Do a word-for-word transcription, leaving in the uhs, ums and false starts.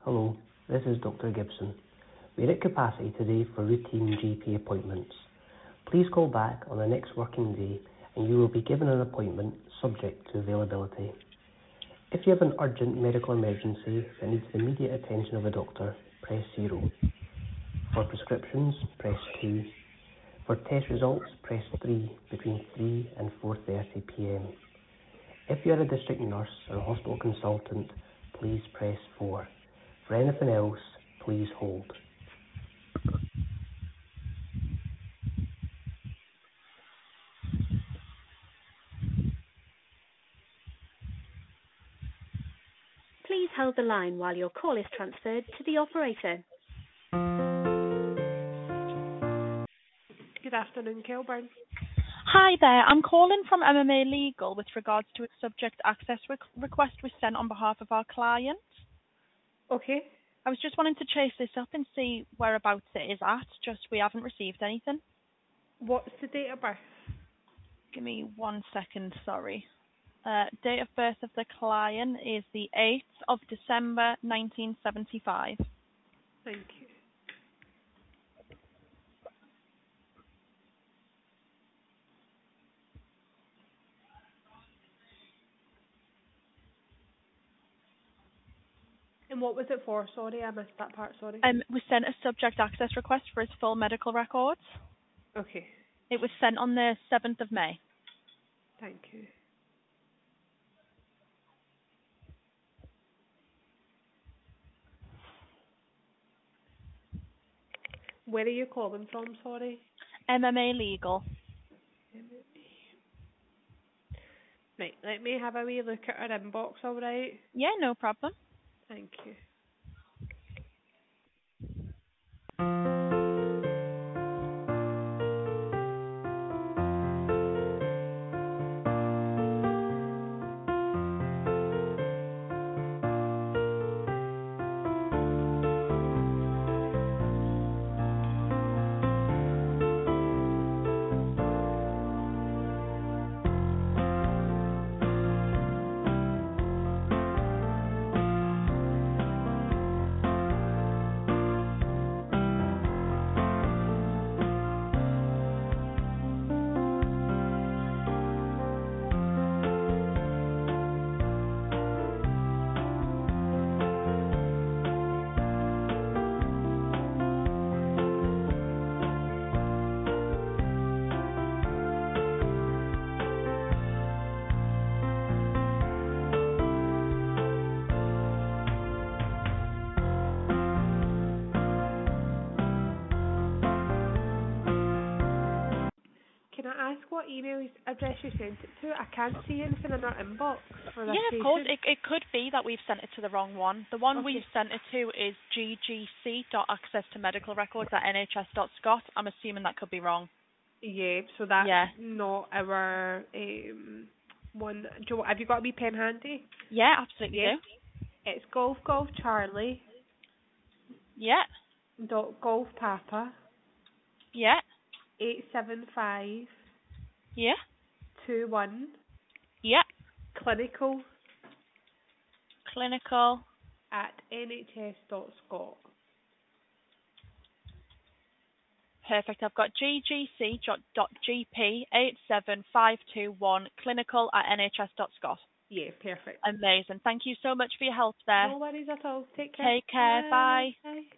Hello, this is Doctor Gibson. We're at capacity today for routine G P appointments. Please call back on the next working day and you will be given an appointment subject to availability. If you have an urgent medical emergency that needs the immediate attention of a doctor, press zero. For prescriptions, press two. For test results, press three between three and four thirty p m. If you are a district nurse or a hospital consultant, please press four. For anything else, please hold. Please hold the line while your call is transferred to the operator. Good afternoon, Kilburn. Hi there, I'm calling from M M A Legal with regards to a subject access re- request we sent on behalf of our client. Okay. I was just wanting to chase this up and see whereabouts it is at, just we haven't received anything. What's the date of birth? Give me one second, sorry. Uh, date of birth of the client is the eighth of December nineteen seventy-five. Thank you. And what was it for? Sorry, I missed that part, sorry. Um, we sent a subject access request for his full medical records. Okay. It was sent on the seventh of May. Thank you. Where are you calling from, sorry? M M A Legal. Right, let me have a wee look at our inbox, alright? Yeah, no problem. Thank you. Can I ask what email address you sent it to? I can't see anything in our inbox for this Yeah, patient. of course. It it could be that we've sent it to the wrong one. The one Okay. we've sent it to is g g c dot access to medical records at n h s dot scot. I'm assuming that could be wrong. Yeah, so that's Yeah. not our um, one. Joe, have you got a wee pen handy? Yeah, absolutely Yeah. do. It's Golf Golf Charlie Yeah, dot Golf Papa yeah, eight seven five yeah, two one yeah. clinical Clinical. at n h s dot scot. Perfect. I've got g g c dot g p eight seven five two one clinical at n h s dot scot. Yeah, perfect. Amazing. Thank you so much for your help there. No worries at all. Take care. Take care. Bye. Bye.